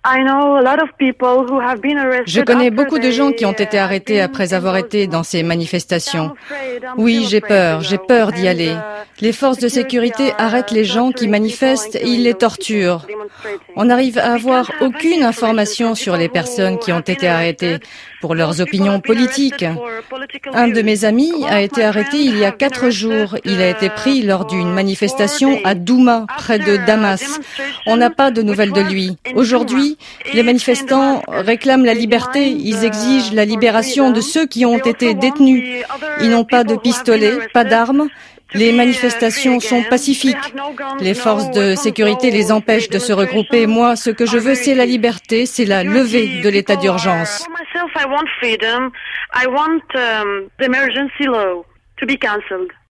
Je connais beaucoup de gens qui ont été arrêtés après avoir été dans ces manifestations. Oui, j'ai peur d'y aller. Les forces de sécurité arrêtent les gens qui manifestent et ils les torturent. On n'arrive à avoir aucune information sur les personnes qui ont été arrêtées pour leurs opinions politiques. Un de mes amis a été arrêté il y a 4 jours. Il a été pris lors d'une manifestation à Douma, près de Damas. On n'a pas de nouvelles de lui. Aujourd'hui, les manifestants réclament la liberté. Ils exigent la libération de ceux qui ont été détenus. Ils n'ont pas de pistolet, pas d'armes. Les manifestations sont pacifiques. Les forces de sécurité les empêchent de se regrouper. Moi, ce que je veux, c'est la liberté, c'est la levée de l'état d'urgence.